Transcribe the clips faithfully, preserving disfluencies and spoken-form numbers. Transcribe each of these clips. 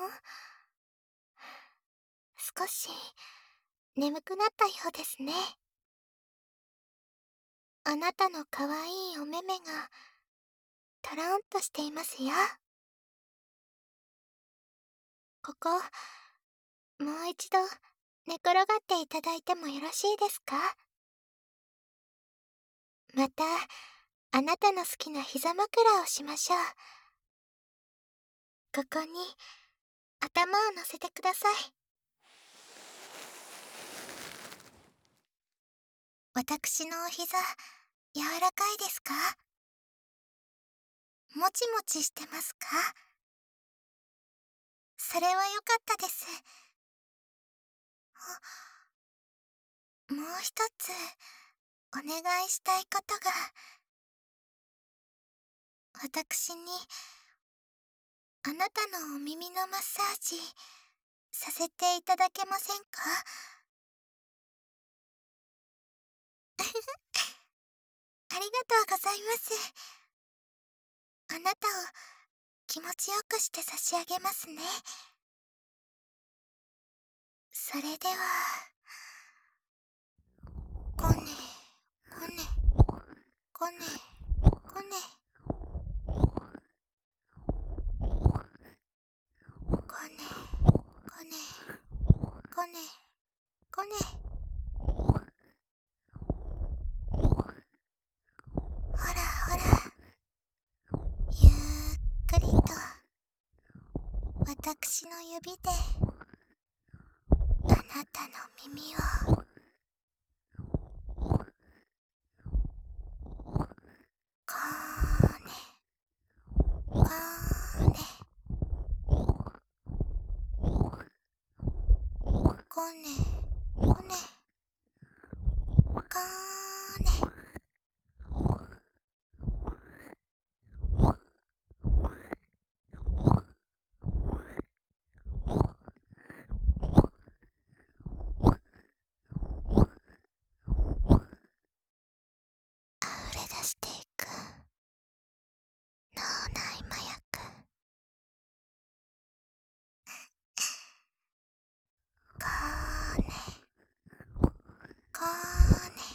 少し眠くなったようですね。あなたの可愛いお目目がトロンとしていますよ。ここ、もう一度寝転がっていただいてもよろしいですか？また、あなたの好きな膝枕をしましょう。ここに頭を乗せてください。私のお膝、柔らかいですか？もちもちしてますか？それはよかったです。もう一つ、お願いしたいことが。私に、あなたのお耳のマッサージ、させていただけませんか？ありがとうございます。あなたを気持ちよくして差し上げますね。それでは、こね、こね、こね、こね、こね、こね、こね、こね。ほらほら、ゆっくりと、私の指で、あなたの耳を、こーね、こーね、こね、こね、こーね。溢れ出していく脳内麻薬。こーね、こーね、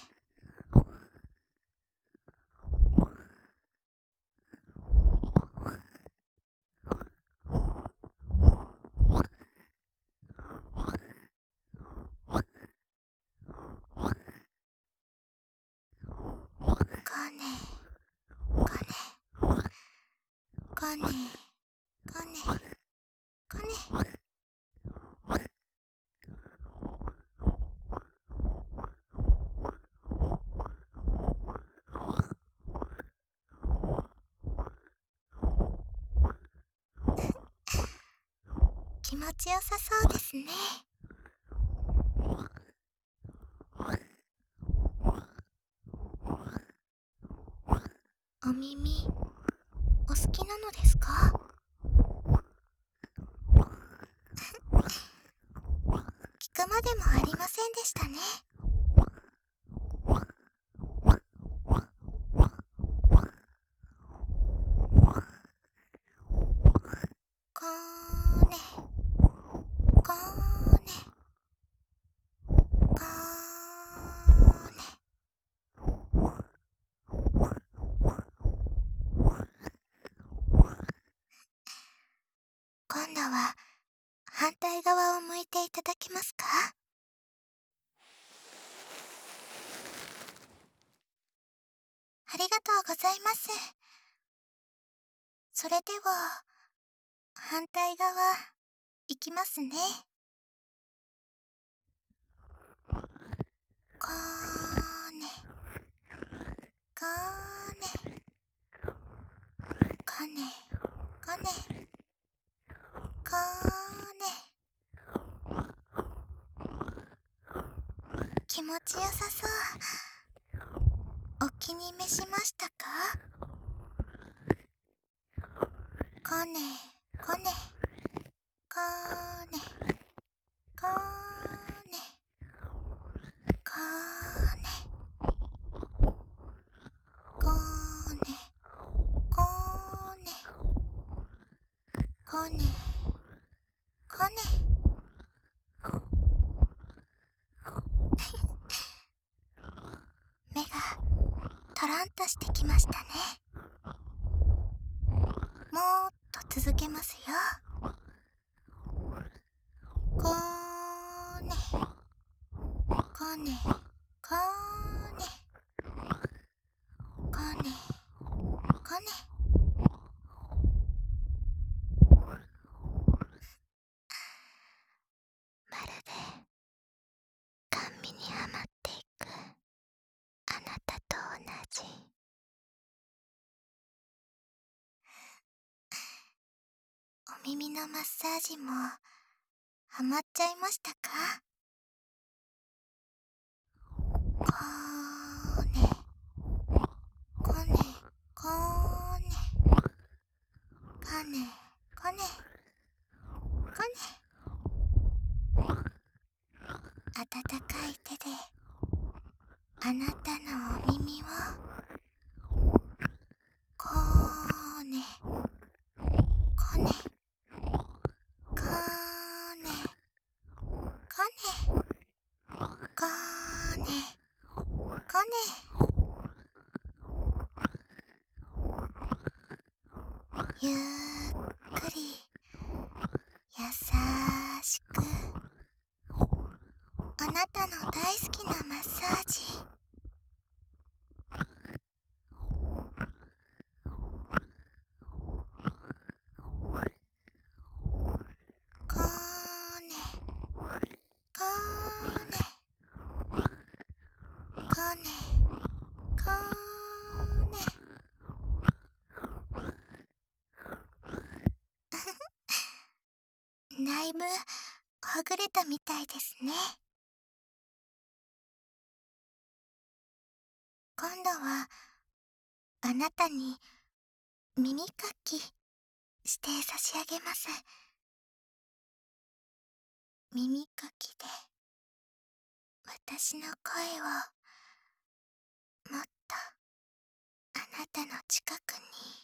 こね、こね、こね、こね、こね。気持ちよさそうですね。お耳、お好きなのですか？聞くまでもありませんでしたね。こーね、こーね、こーね。今度は反対側を向いていただけますか？ありがとうございます。それでは、反対側、いきますね。こーね、こーね、こね、こね、こーね。気持ちよさそう。お気に召しましたか？こね、こね、こーね、こーね、こーね、こーね、こーね、こね、 コネ。目がトランとしてきましたね。もーっと続けますよ。コネコネコネコネコネ。まるで甘味にはまっていくあなたと同じ。お耳のマッサージもハマっちゃいましたか？コネコネコネコネコネコネ。温かい手であなたのお耳をコネコネコネコネコネコネ。ゆっくり優しくあなたの大好きなマッサージ。コネコネコネコネ。だいぶほぐれたみたいですね。今度はあなたに耳かきして差し上げます。耳かきで私の声をもっとあなたの近くに。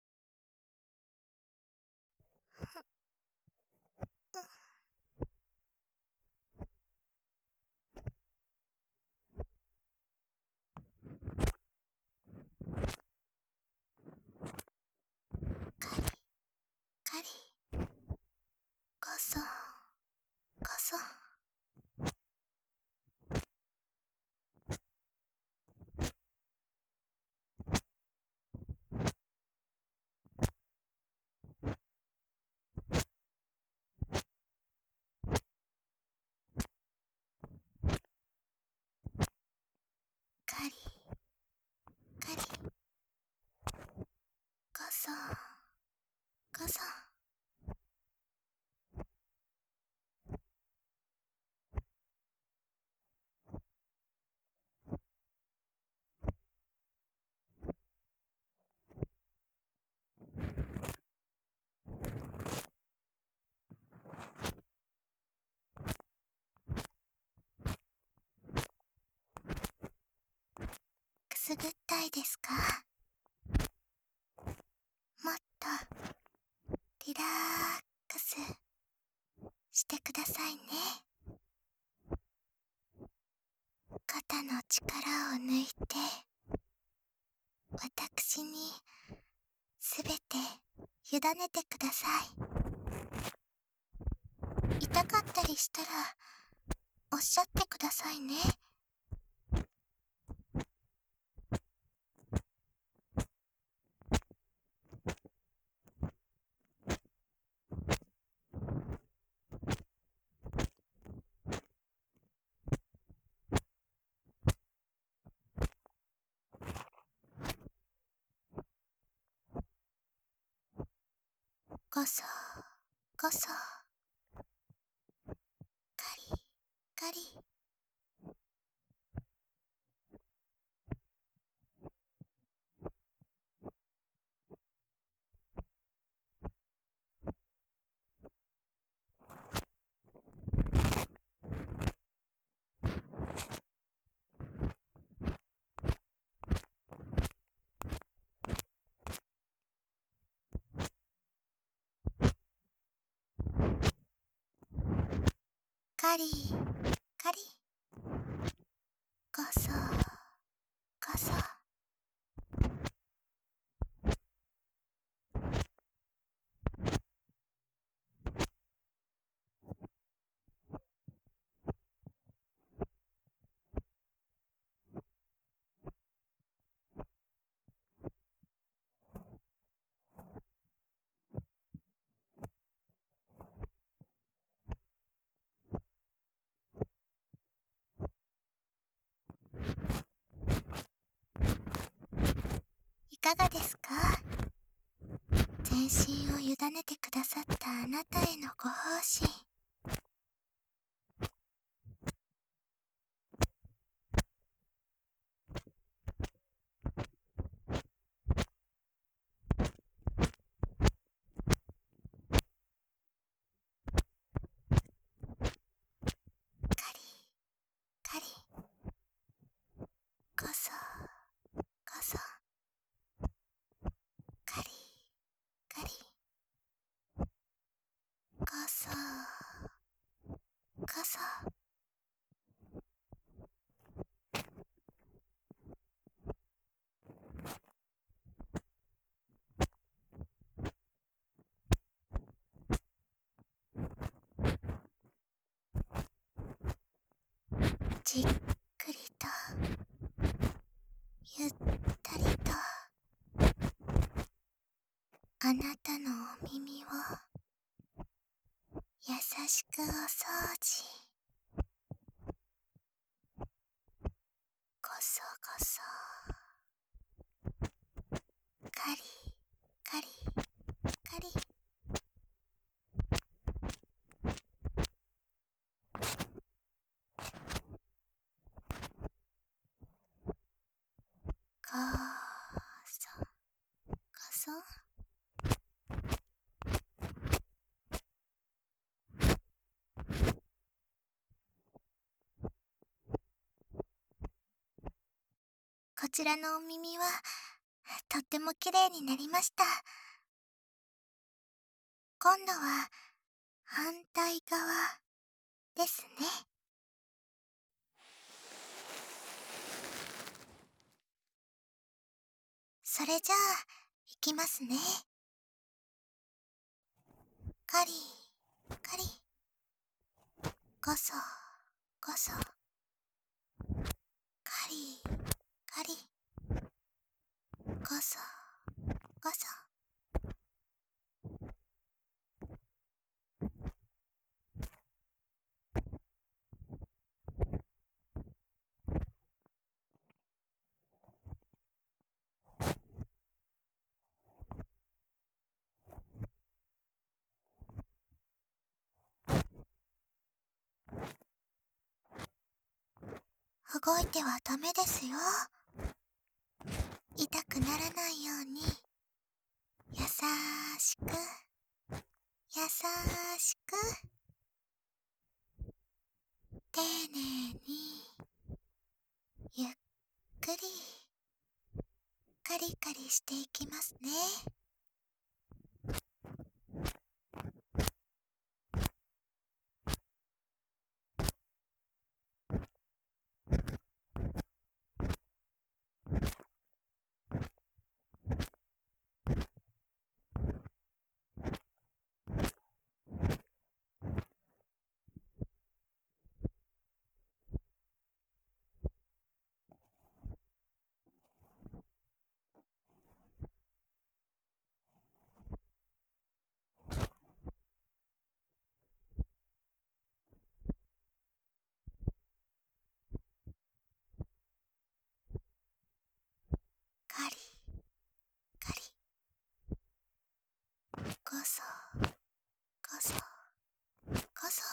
カリカリゴソンゴソン。カリカリゴソンゴソン。くすぐったいですか？もっとリラックスしてくださいね。肩の力を抜いて私にすべて委ねてください。痛かったりしたらおっしゃってくださいね。ゴソゴソカリカリ。 カリカリ、ゴソゴソ。いかがですか？全身を委ねてくださったあなたへのご奉仕。カリカリ、ゴソゴソ。カリカリ、ゴソゴソ。じっくりとゆったりとあなたのお耳を優しくお掃除。ゴソゴソ。カリカリカリ。ゴソゴソ。こちらのお耳はとっても綺麗になりました。今度は反対側ですね。それじゃあいきますね。カリカリ、ゴソゴソ。カリカリ、ゴソゴソ。動いてはダメですよ。痛くならないように優しく優しく丁寧にゆっくりカリカリしていきますね。カリカリ、ゴソゴソゴソ。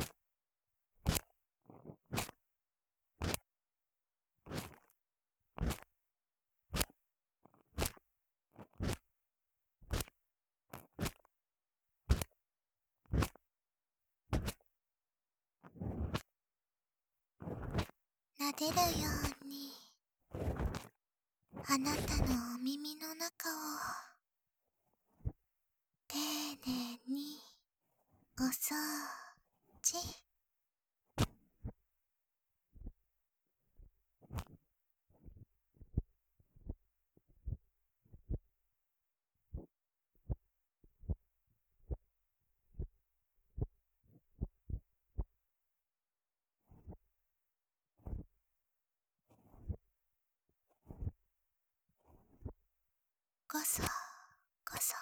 撫でるようにあなたのお耳の中を丁寧にお掃除。 こそこそ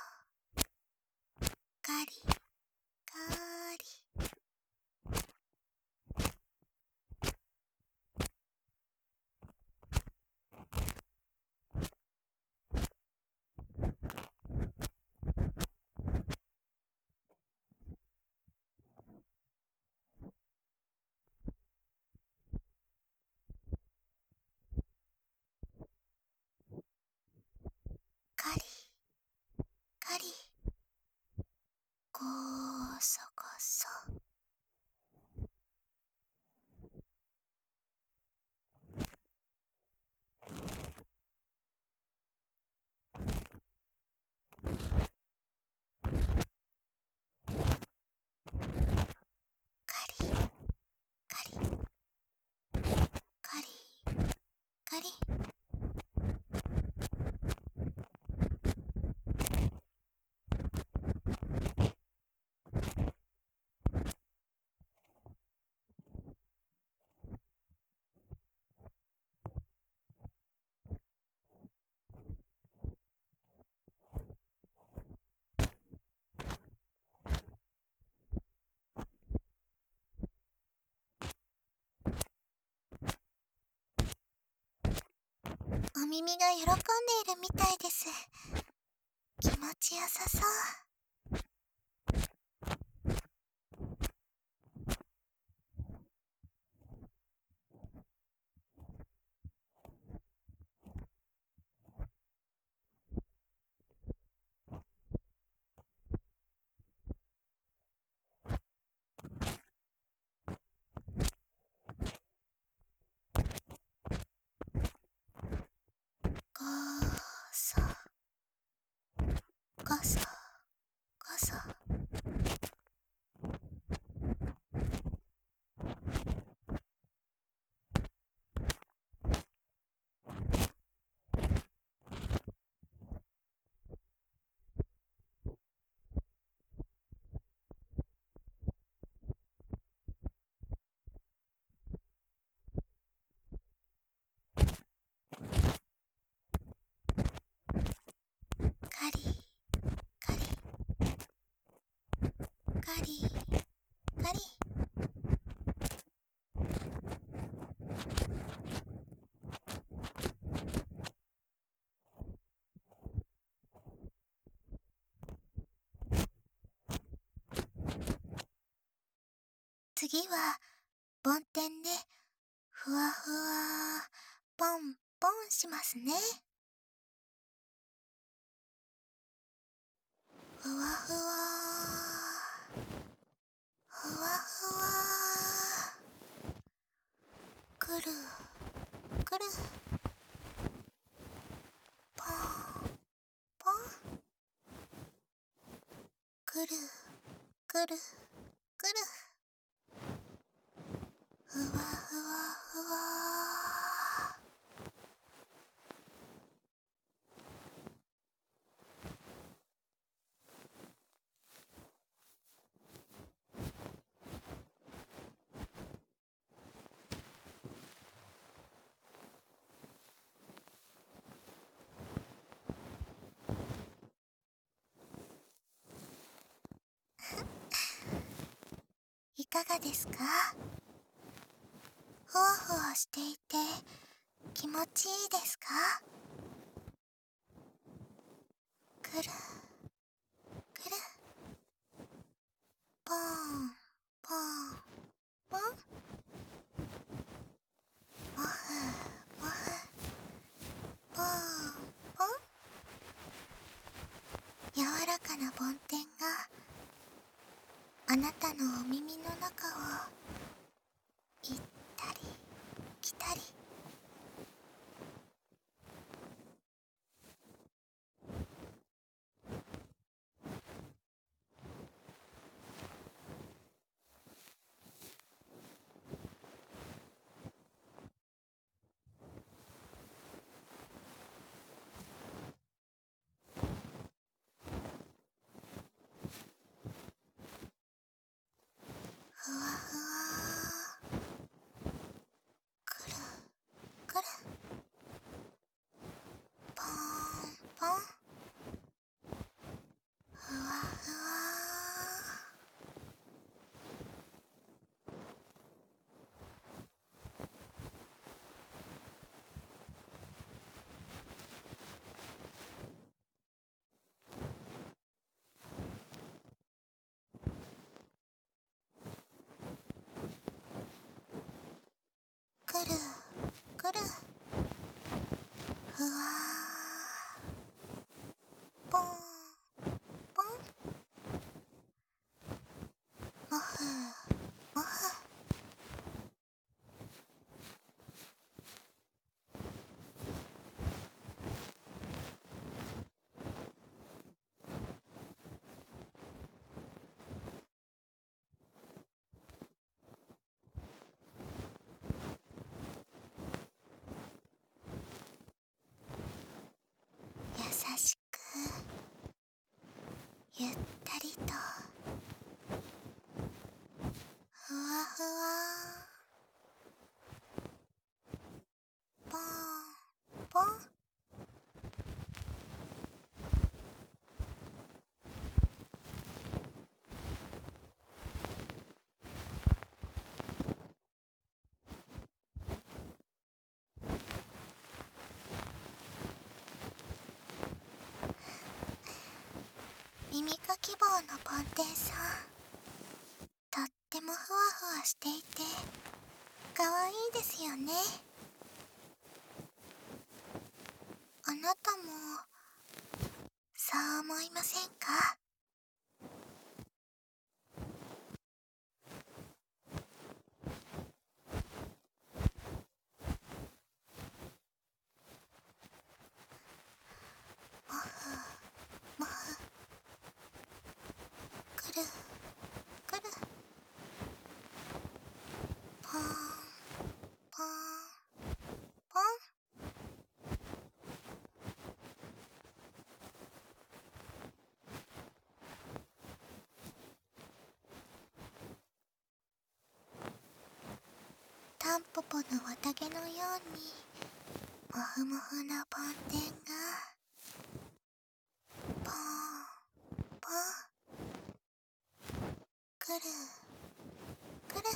カリカリ。カリカリ。こそこそ。カリカリカリカリ。お耳が喜んでいるみたいです。気持ちよさそう。こそこそこそ。カリカリカリカリ。次は梵天でふわふわポンポンしますね。ふわふわふわふわくるくるポンポンくるくるくる。ふわふわふわ。いかがですか？ふわふわしていて気持ちいいですか？くるくるポンポンポン。もふもふポンポン。柔らかな梵天があなたのお耳の中を行ったり来たり。ふわふわくるくる。ふわー。ぽんぽん。もふもふ。優しくゆったりとふわふわ。ぽんぽん。耳かき棒の梵天さん、とってもふわふわしていてかわいいですよね。あなたもそう思いませんか？もふもふ。くるくる。ぽんぽんぽん。タンポポの綿毛のようにもふもふな梵天がぽんぽん。くるくる。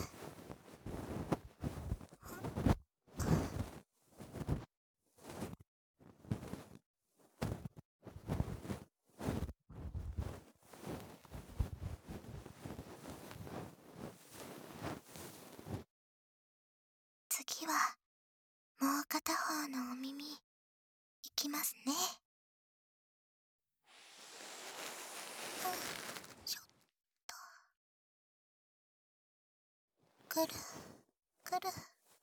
次はもう片方のお耳いきますね。うん、ちょっと。くるくる。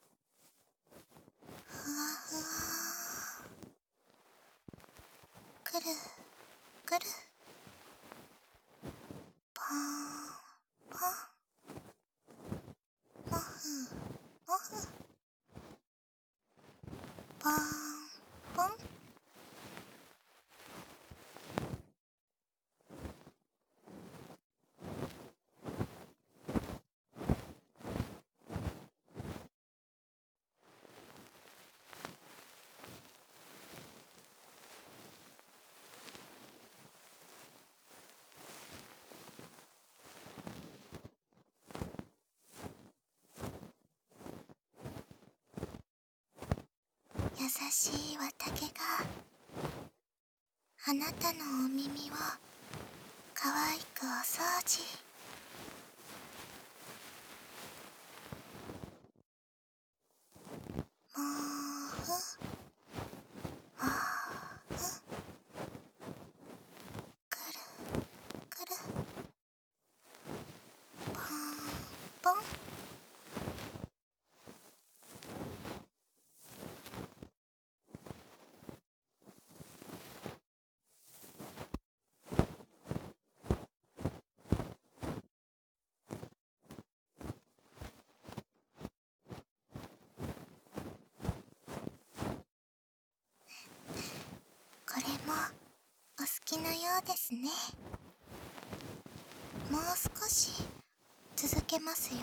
ふわふわ。くるくる。ぽんぽん。もふもふ。ぽんぽん。優しい綿毛があなたのお耳をかわいくお掃除。もふもふ。くるくる。ぽんぽん。これもお好きなようですね。もう少し続けますよ。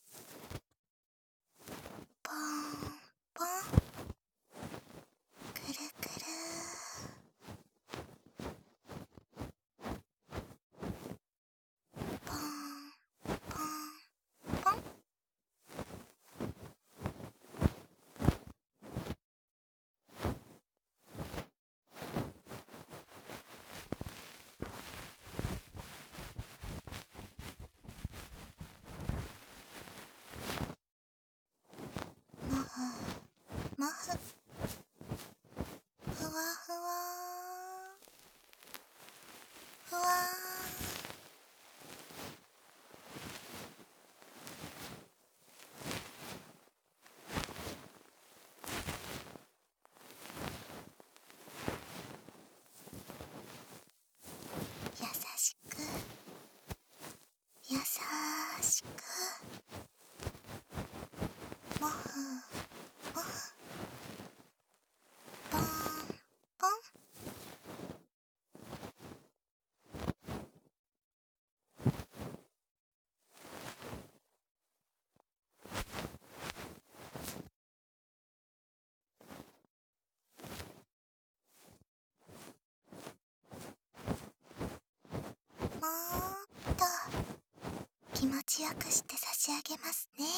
ぽんぽん。くるもふもふ、ポンポン。もーっと気持ちよくして差し上げますね。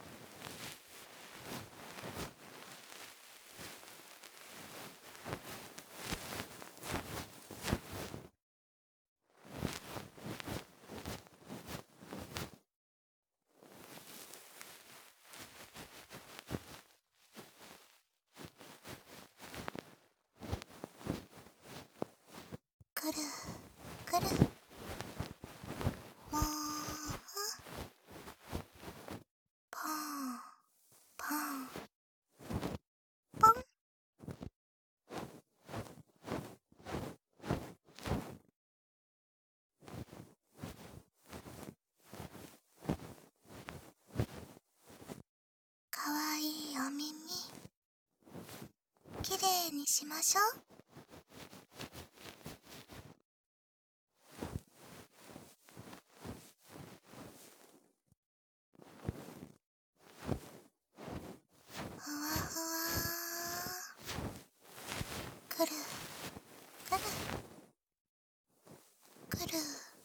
くるくる、もふ、ポンポンポン。かわいいお耳きれいにしましょう。ふわふわー、くるくるくるくる。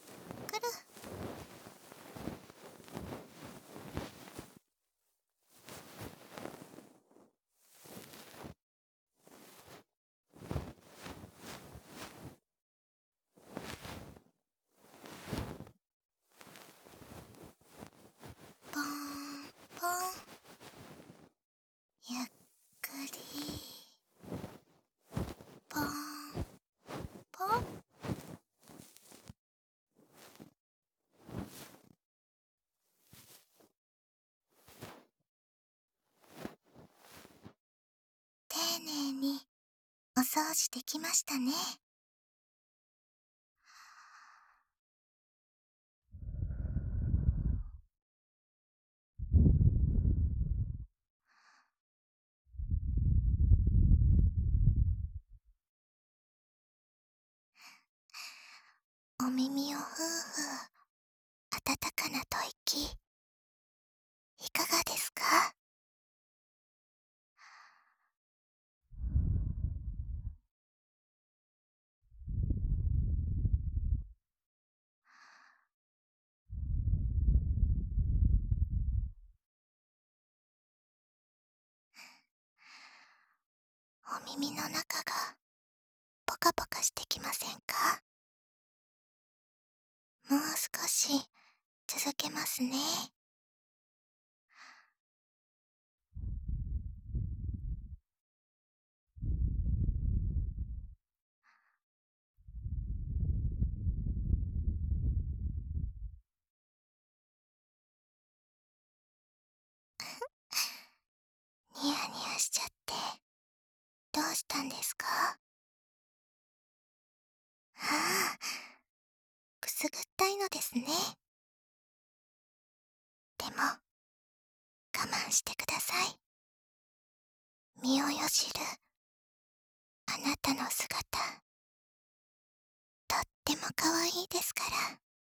ポンポン、ゆっくりポンポン。丁寧にお掃除できましたね。お耳をふうふう、温かな吐息、いかがですか？お耳の中がポカポカしてきませんか？もう少し続けますね。ニヤニヤしちゃってどうしたんですか？ああ、くすぐったいのですね。でも我慢してください。身をよじるあなたの姿、とっても可愛いですから。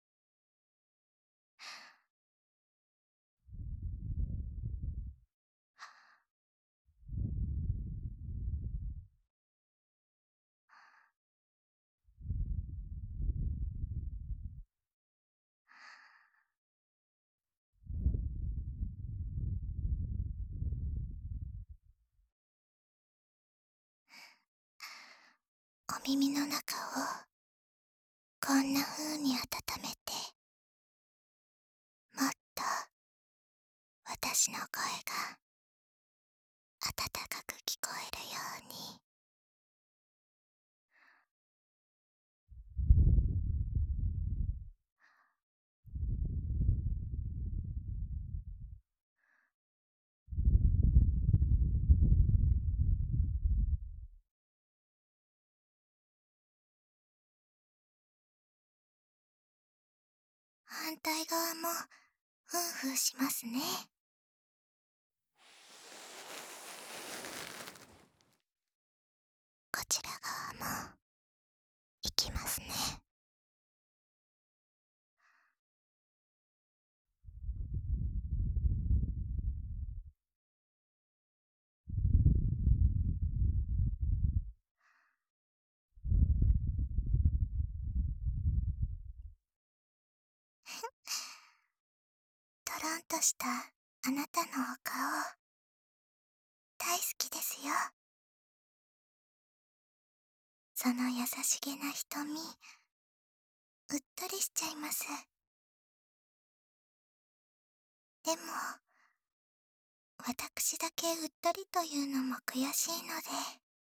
お耳の中をこんな風に温めて、もっと私の声が温かく聞こえるように。反対側もふんふんしますね。 ちら側もいきますね。トロンとしたあなたのお顔大好きですよ。その優しげな瞳、うっとりしちゃいます。でも私だけうっとりというのも悔しいので、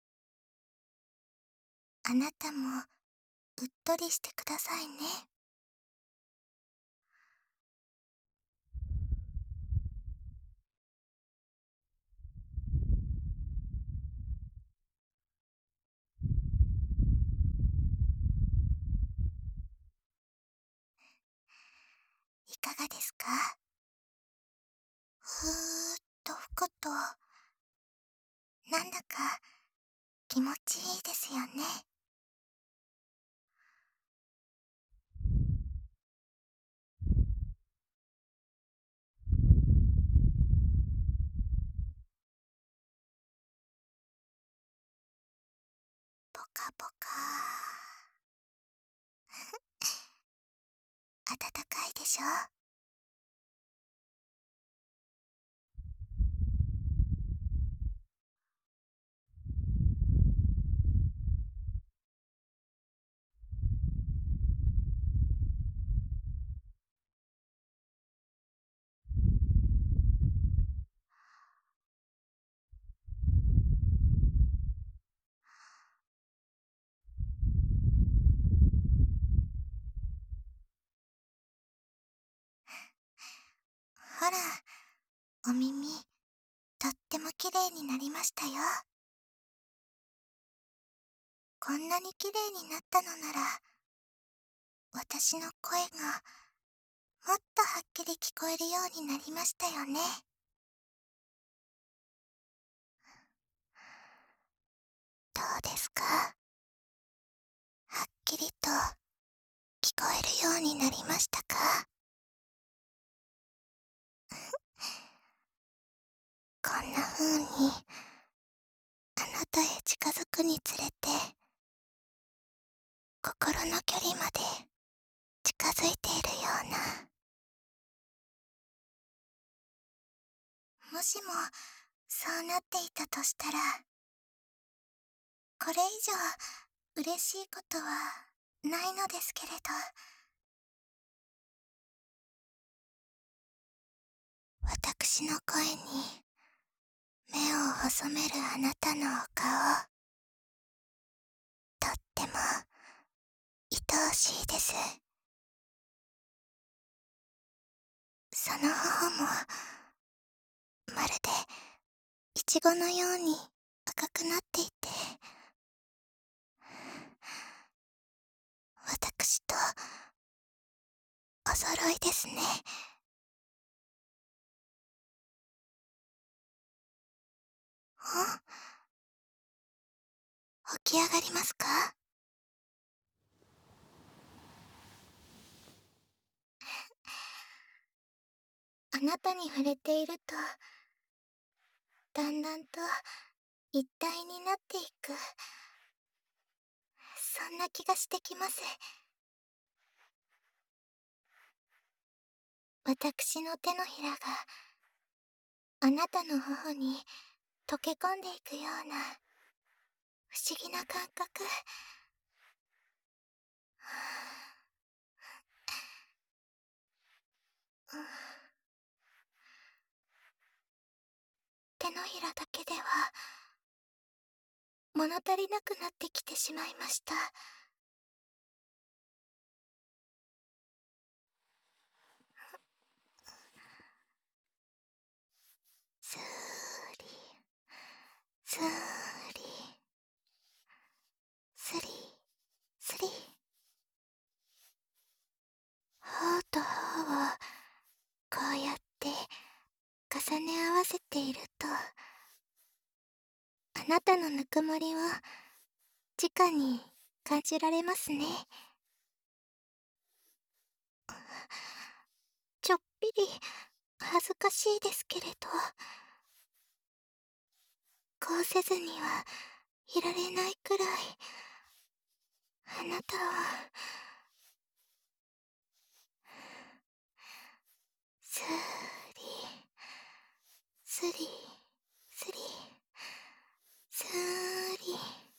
あなたもうっとりしてくださいね。いかがですか？ふーっと吹くと、なんだか気持ちいいですよね。ポカポカー。暖かいでしょ？ほら、お耳、とっても綺麗になりましたよ。こんなに綺麗になったのなら、私の声がもっとはっきり聞こえるようになりましたよね。どうですか？はっきりと聞こえるようになりましたか？こんな風にあなたへ近づくにつれて、心の距離まで近づいているような。もしもそうなっていたとしたら、これ以上嬉しいことはないのですけれど、私の声に目を細めるあなたのお顔、とっても愛おしいです。その頬もまるでイチゴのように赤くなっていて、私とお揃いですね。ん？起き上がりますか？あなたに触れていると、だんだんと一体になっていく、そんな気がしてきます。私の手のひらがあなたの頬に溶け込んでいくような不思議な感覚。うん、手のひらだけでは物足りなくなってきてしまいました。スーリスーリスリスリ、頬と頬をこうやって重ね合わせていると、あなたのぬくもりを直に感じられますね。ちょっぴり恥ずかしいですけれど、こうせずにはいられないくらい、あなたは、スリ、スリ、スリ、スリ。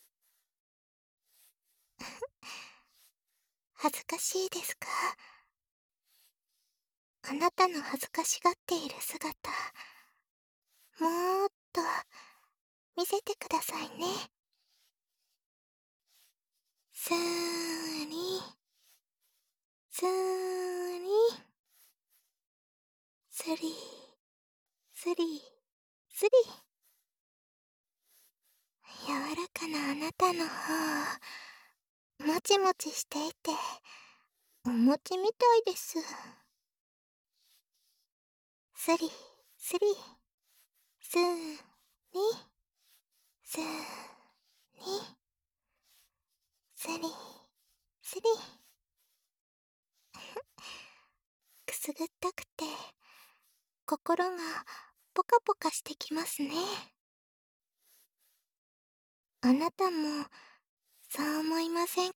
恥ずかしいですか？あなたの恥ずかしがっている姿、もーっと見せてくださいね。スーリ、スーリ、スリ、スリ、スリ。柔らかなあなたの方、もちもちしていて、お餅みたいです。スリ、スリ、スーリ、スーリ、スリ、スリ。くすぐったくて、心がポカポカしてきますね。あなたも、そう思いませんか？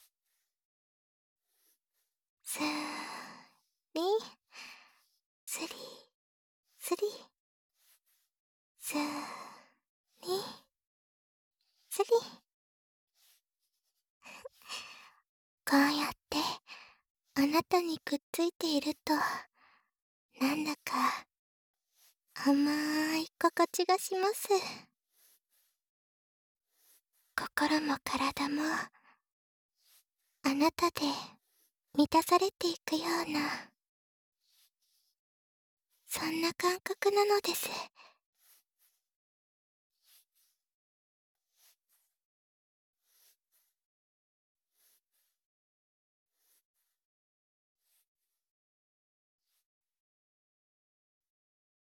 スーリ、スリ、スリ、スーリ、スリ。こうやって、あなたにくっついていると、なんだか、甘い心地がします。心も体も、あなたで満たされていくような、そんな感覚なのです。